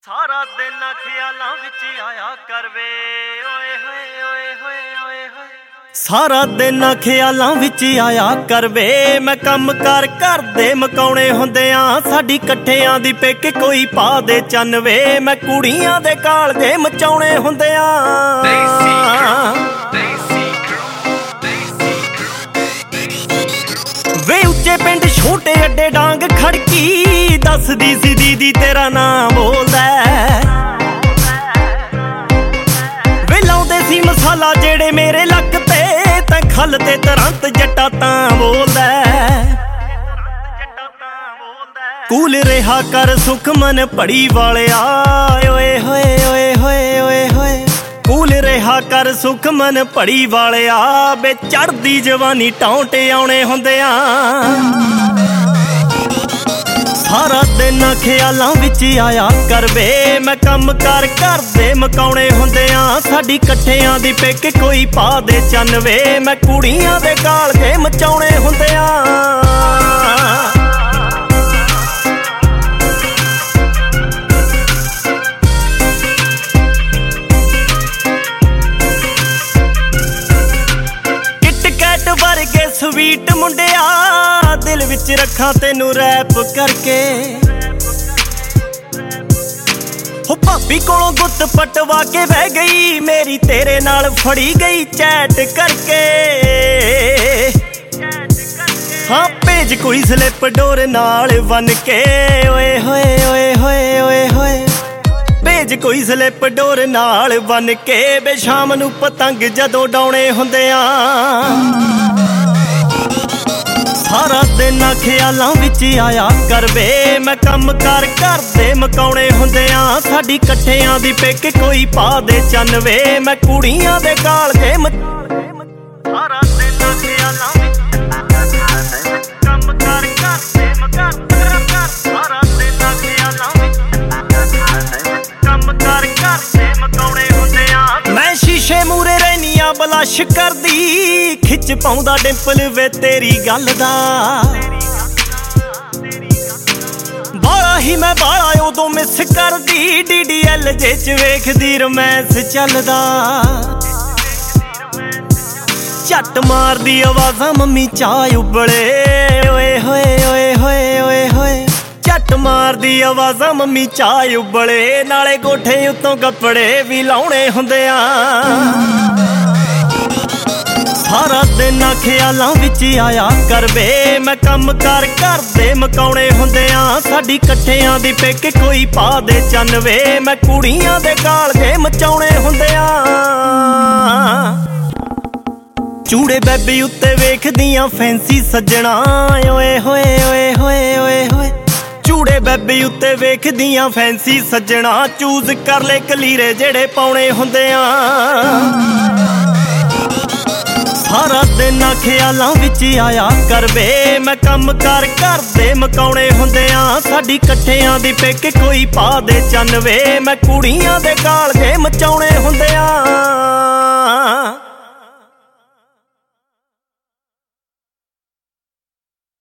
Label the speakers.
Speaker 1: ਸਾਰਾ ਦਿਨ ਖਿਆਲਾਂ ਵਿੱਚ ਆਇਆ ਕਰਵੇ ਓਏ ਹੋਏ ਓਏ ਹੋਏ ਓਏ ਹੋਏ। ਸਾਰਾ ਦਿਨ ਖਿਆਲਾਂ ਵਿੱਚ ਆਇਆ ਕਰਵੇ ਮੈਂ ਕੰਮ ਕਾਰ ਕਰਦੇ ਮਕਾਉਣੇ ਹੁੰਦੇ ਆ। ਸਾਡੀ ਇਕੱਠਿਆਂ ਦੀ ਪਿੱਕ ਕੋਈ ਪਾ ਦੇ ਚੰਨਵੇ ਮੈਂ ਕੁੜੀਆਂ ਦੇ ਕਾਲਜੇ ਮਚਾਉਣੇ ਹੁੰਦੇ ਆ। ਵੇ ਉੱਚੇ ਪਿੰਡ ਛੋਟੇ ਅੱਡੇ ਡਾਂਗ ਖੜਕੀ ਦੱਸਦੀ ਸੀ ਦੀਦੀ ਤੇਰਾ ਨਾਂ ਬੋਲਦਾ। ਵੇ ਲਾਉਂਦੇ ਸੀ ਮਸਾਲਾ ਜਿਹੜੇ ਮੇਰੇ ਲੱਕ ਤੇ ਤੈਂ ਖੱਲ ਤੇ ਤੁਰੰਤ ਜੱਟਾ ਤਾਂ ਬੋਲਦਾ। ਕੂਲ ਰਿਹਾ ਕਰ ਸੁਖਮਨ ਪੜੀ ਵਾਲਿਆ ਓਏ ਹੋਏ ਓਏ ਹੋਏ ਓਏ ਹੋਏ। ਕੂਲ ਰਿਹਾ ਕਰ ਸੁਖਮਨ ਪੜੀ ਵਾਲਿਆ ਬੇ ਚੜਦੀ ਜਵਾਨੀ ਟੌਂਟੇ ਆਉਣੇ ਹੁੰਦੇ ਆ। ਸਾਰਾ ਦਿਨ ਖਿਆਲਾਂ ਵਿੱਚ ਆਇਆ ਕਰਵੇ ਮੈਂ ਕੰਮ ਕਾਰ ਕਰਦੇ ਮਕਾਉਣੇ ਹੁੰਦੇ ਆ। ਸਾਡੀ ਇਕੱਠਿਆਂ ਦੀ ਪਿੱਕ ਕੋਈ ਪਾ ਦੇ ਚੰਨਵੇ ਮੈਂ ਕੁੜੀਆਂ ਦੇ ਕਾਲਜੇ ਮਚਾਉਣੇ ਹੁੰਦੇ ਆ। ਵਰਗੇ ਸਵੀਟ ਮੁੰਡਿਆ ਦਿਲ ਵਿੱਚ ਰੱਖਾਂ ਤੈਨੂੰ ਰੈਪ ਕਰਕੇ। ਹੋ ਭਾਬੀ ਕੋਲੋਂ ਗੁੱਤ ਪਟਵਾ ਕੇ ਬਹਿ ਗਈ ਮੇਰੀ ਤੇਰੇ ਨਾਲ ਫੜੀ ਗਈ ਚੈਟ ਕਰਕੇ। ਹਾਂ ਭੇਜ ਕੋਈ ਸਲਿੱਪ ਡੋਰ ਨਾਲ ਬਨ ਕੇ ਓਏ ਹੋਏ ਓਏ ਹੋਏ ਓਏ ਹੋਏ। ਭੇਜ ਕੋਈ ਸਲਿੱਪ ਡੋਰ ਨਾਲ ਬਨ ਕੇ ਬੇ ਸ਼ਾਮ ਨੂੰ ਪਤੰਗ ਜਦੋਂ ਡਾਉਣੇ ਹੁੰਦੇ ਆ। ਸਾਰਾ ਦਿਨ ਖਿਆਲਾਂ ਵਿੱਚ ਆਇਆ ਕਰਵੇ ਮੈਂ ਕੰਮ ਕਾਰ ਕਰਦੇ ਮਕਾਉਣੇ ਹੁੰਦੇ ਆ। ਸਾਡੀ ਇਕੱਠਿਆਂ ਦੀ ਪਿੱਕ ਕੋਈ ਪਾ ਦੇ ਚੰਨਵੇ ਮੈਂ ਕੁੜੀਆਂ ਦੇ ਕਾਲਜੇ ਸਾਰਾ ਦਿਨ ਖਿਆਲਾਂ ਵਿੱਚ ਕੰਮ ਕਾਰ ਕਰਦੇ ਸਾਰਾ ਦਿਨ ਖਿਆਲਾਂ ਵਿੱਚ ਕੰਮ ਕਾਰ ਕਰਦੇ ਮਕਾਉਣੇ ਹੁੰਦੇ ਆ। ਮੈਂ ਸ਼ੀਸ਼ੇ ਮੂਰੇ ਰਹਿਨੀਆਂ ਬਲਸ਼ ਕਰਦੀ ਖਿੱਚ ਪਾਉਂਦਾ ਡਿੰਪਲ ਵੇ ਤੇਰੀ ਗੱਲ ਦਾ। ਬਾਲਾ ਹੀ ਮੈਂ ਬਾਲਾ ਉਦੋਂ ਮਿਸ ਕਰਦੀ DDL ਜੇ ਚ ਵੇਖਦੀ ਰੋਮਾਂਸ ਚੱਲਦਾ। ਝੱਟ ਮਾਰਦੀ ਆਵਾਜ਼ਾਂ ਮੰਮੀ ਚਾਹ ਉਬਲੇ ਓਏ ਹੋਏ ਓਏ ਹੋਏ ਓਏ ਹੋਏ। ਝੱਟ ਮਾਰਦੀ ਆਵਾਜ਼ਾਂ ਮੰਮੀ ਚਾਹ ਉਬਲੇ ਨਾਲੇ ਕੋਠੇ ਉੱਤੋਂ ਕੱਪੜੇ ਵੀ ਲਾਉਣੇ ਹੁੰਦੇ ਆ। ਸਾਰਾ ਦਿਨ ਖਿਆਲਾਂ ਵਿੱਚ ਆਇਆ ਕਰਵੇ ਮੈਂ ਕੰਮ ਕਾਰ ਕਰਦੇ ਮਕਾਉਣੇ ਹੁੰਦੇ ਆ। ਸਾਡੀ ਇਕੱਠਿਆਂ ਦੀ ਪਿੱਕ ਕੋਈ ਪਾ ਦੇ ਚੰਨਵੇ ਮੈਂ ਕੁੜੀਆਂ ਦੇ ਕਾਲਜੇ ਮਚਾਉਣੇ ਹੁੰਦੇ ਆ। ਚੂੜੇ ਬੈਬੀ ਉੱਤੇ ਵੇਖਦੀਆਂ ਫੈਂਸੀ ਸੱਜਣਾ ਓਏ ਹੋਏ ਓਏ ਹੋਏ ਓਏ ਹੋਏ। ਚੂੜੇ ਬੈਬੀ ਉੱਤੇ ਵੇਖਦੀਆਂ ਫੈਂਸੀ ਸੱਜਣਾ ਚੂਜ਼ ਕਰ ਲੈ ਕਲੀਰੇ ਜਿਹੜੇ ਪਾਉਣੇ ਹੁੰਦੇ ਆ। ਸਾਰਾ ਦਿਨ ਖਿਆਲਾਂ ਵਿੱਚ ਆਇਆ ਕਰਵੇ ਮੈਂ ਕੰਮ ਕਾਰ ਕਰਦੇ ਮਕਾਉਣੇ ਹੁੰਦੇ ਆ। ਸਾਡੀ ਇਕੱਠਿਆਂ ਦੀ ਪਿੱਕ ਕੋਈ ਪਾ ਦੇ ਚੰਨਵੇ ਮੈਂ ਕੁੜੀਆਂ ਦੇ ਕਾਲਜੇ ਮਚਾਉਣੇ ਹੁੰਦੇ ਆ।